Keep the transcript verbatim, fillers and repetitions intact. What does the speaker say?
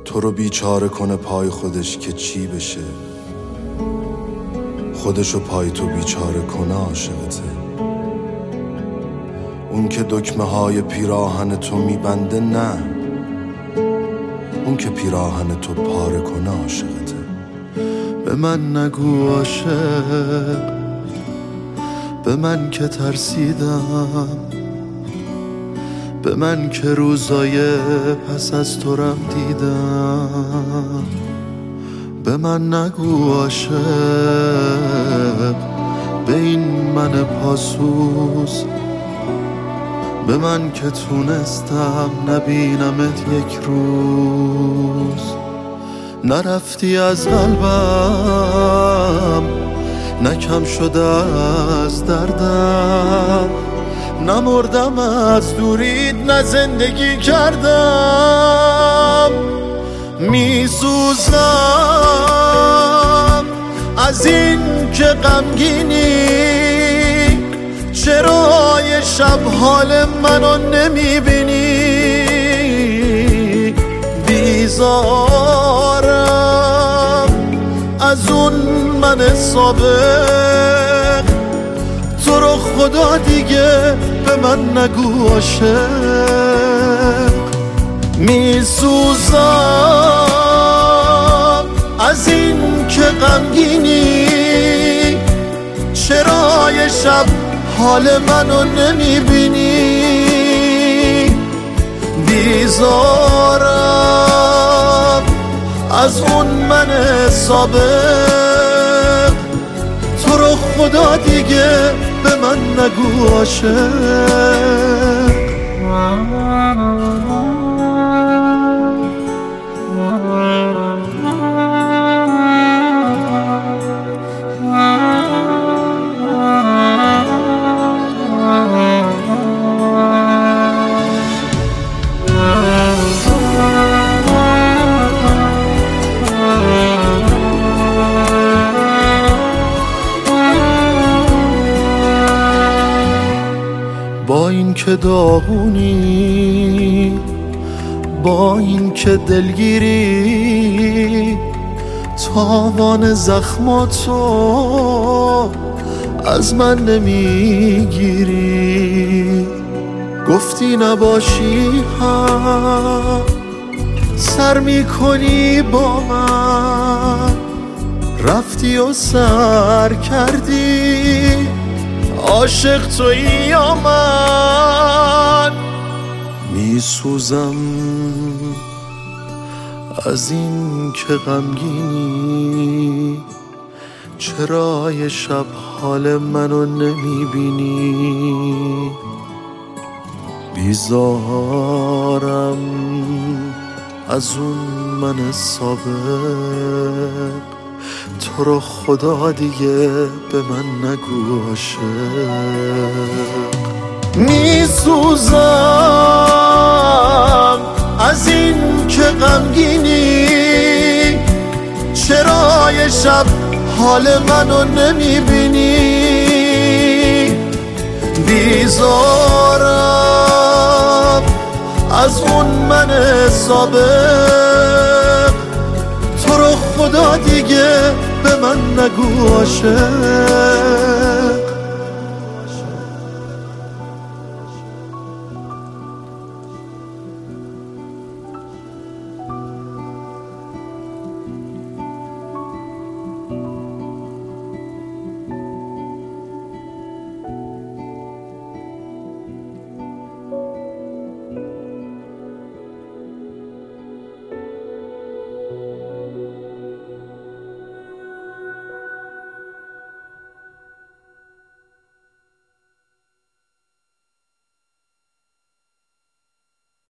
تو رو بیچاره کنه پای خودش که چی بشه، خودشو پای تو بیچاره کنه عاشقته. اون که دکمه های پیراهن تو میبنده نه، اون که پیراهن تو پاره کنه عاشقته. به من نگو عاشق، به من که ترسیدم، به من که روزای پس از تو رم دیدم. به من نگو عاشق، به این من پاسوز، به من که تونستم نبینمت یک روز. نرفتی از قلبم، نکم شده از دردم، نمردم از دورید نه زندگی کردم. میسوزم از این که غمگینی، چرا یه شب حال منو نمیبینی؟ بیزارم از اون من سابق، تو رو خدا دیگه به من نگو عاشق. میسوزم از این که غمگینی، چرا یه شب حال منو نمیبینی؟ بیزارم از اون من سابق، تو رو خدا دیگه به من نگو عاشق. با این که داغونی، با این که دلگیری، تاوان زخماتو از من نمیگیری. گفتی نباشی هم سر میکنی با من، رفتی و سر کردی، عاشق تویی یا من؟ میسوزم از این که غمگینی، چرا یه شب حال منو نمیبینی؟ بیزارم از اون من سابق، تو رو خدا دیگه به من نگو عاشق. میسوزم از این که غمگینی، چرا یه شب حال منو نمیبینی؟ بیزارم از اون من سابق، تو رو خدا دیگه به من نگو عاشق.